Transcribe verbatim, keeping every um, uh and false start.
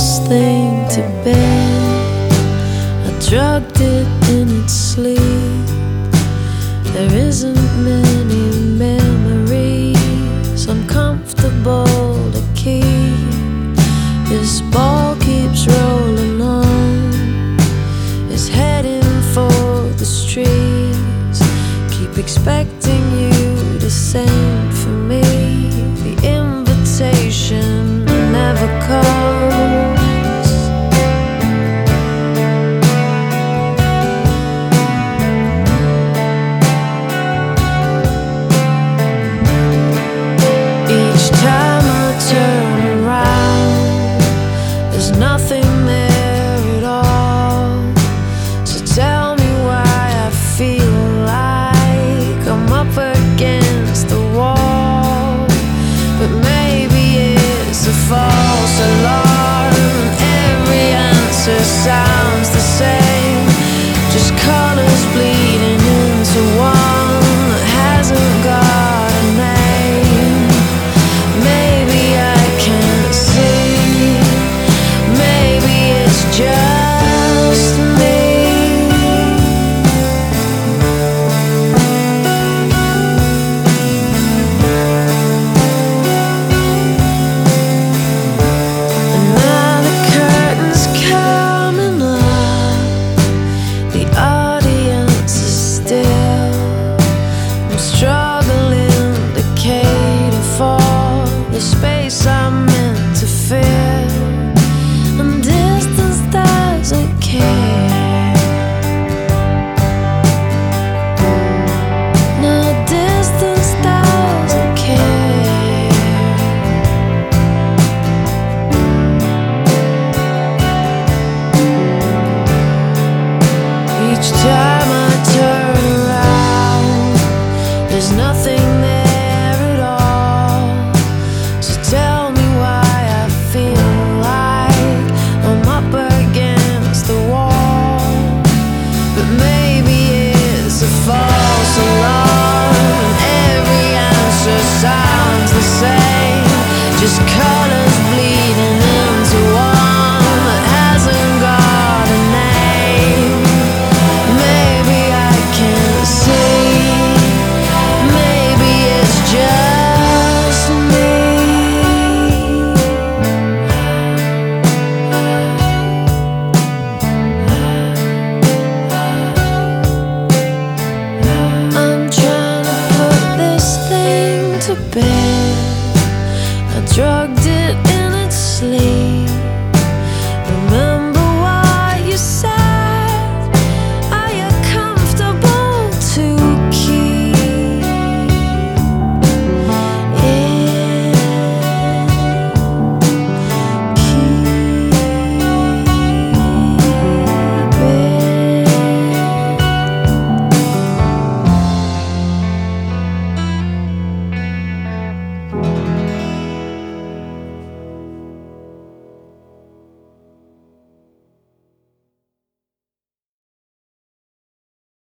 this thing to bed. I drugged it in its sleep. There isn't many memories I'm comfortable to keep. This ball keeps rolling on, it's heading for the streets. Keep expecting you to send for me. The invitation never comes. Each time I turn around, there's nothing there at all. So tell me why I feel like I'm up against the wall. But maybe it's a false alarm. Every answer sounds the same, just colors bleeding into one that hasn't got a name. Maybe I can't see, maybe it's just me. And now the curtain's coming up, the audience is still. I'm struggling to cater for the space I'm meant to fill. And distance doesn't care. No, distance doesn't care. Each time I turn around, there's nothing there at all. So tell me why I feel like I'm up against the wall. But maybe it's a false alarm. Every answer sounds the same, just colors bleeding into one that hasn't got a name. Maybe I can't see, maybe it's just me. I'm trying to put this thing to bed. I drugged